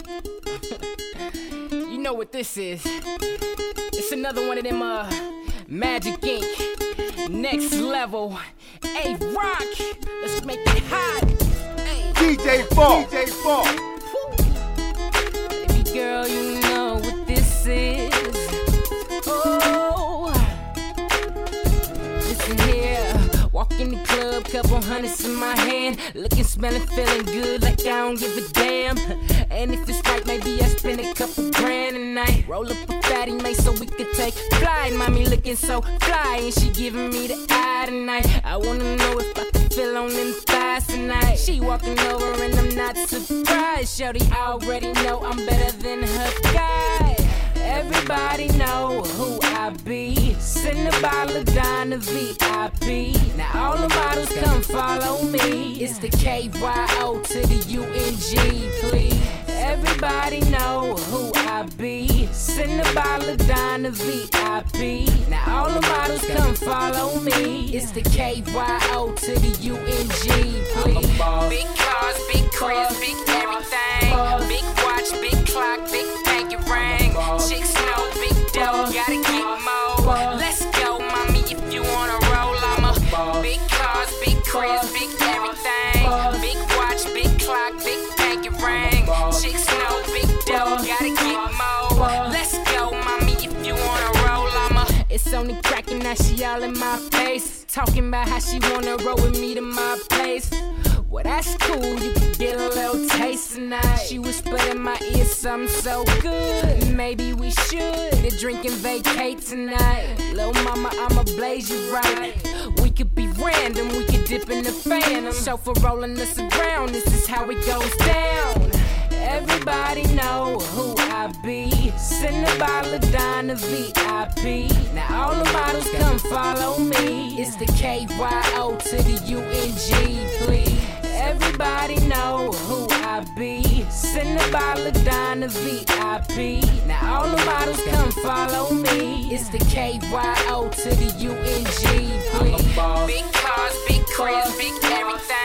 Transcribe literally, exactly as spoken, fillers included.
You know what this is. It's another one of them, uh, Magic Incorporated. Next level. Hey, rock. Let's make it hot. Hey. D J Fall. D J Fall. Baby girl, you know what this is. Oh. Listen here. Walk in the club, couple hundreds in my hand. Looking, smelling, feeling good like I don't give a damn. And if it's right, maybe I spend a couple grand a night. Roll up a fatty, mate, so we could take flight. Mommy looking so fly, and she giving me the eye tonight. I wanna know if I can feel on them thighs tonight. She walking over and I'm not surprised. Shorty already know I'm better than her guy. Everybody know who I be. Send a bottle of Donna V I P. Now all the models come follow me. It's the K Y O to the U N G, please. Everybody know who I be. Send a bottle of Donna V I P. Now all the models come follow me. It's the K Y O to the U N G, please. Big cars, big cribs, big everything. Big watch, big clock, big pinky ring. Chicks know big dough, gotta get more. Let's go, mommy, if you wanna roll. I'm a big cars, big cribs, big everything. Big watch, big clock, big pinky ring. Chicks know big dough, gotta get more. Let's go, mommy, if you wanna roll. I'm a it's only cracking now, she all in my face. Talking about how she wanna roll with me to my place. Well, that's cool, you can get a little taste tonight. She whispered in my ear something so good. Maybe we should drink and vacate tonight. Lil' mama, I'ma blaze you right. We could be random, we could dip in the phantom. Chauffeur rolling us around, this is how it goes down. Everybody know who I be. Send a bottle of Donna V I P. Now all the models come follow me. It's the K Y O to the U N G, please. Everybody know who I be. Send a bottle of Donna V I P. Now all the models come follow me. It's the K Y O to the U N G, please. Big cars, big cribs, big everything.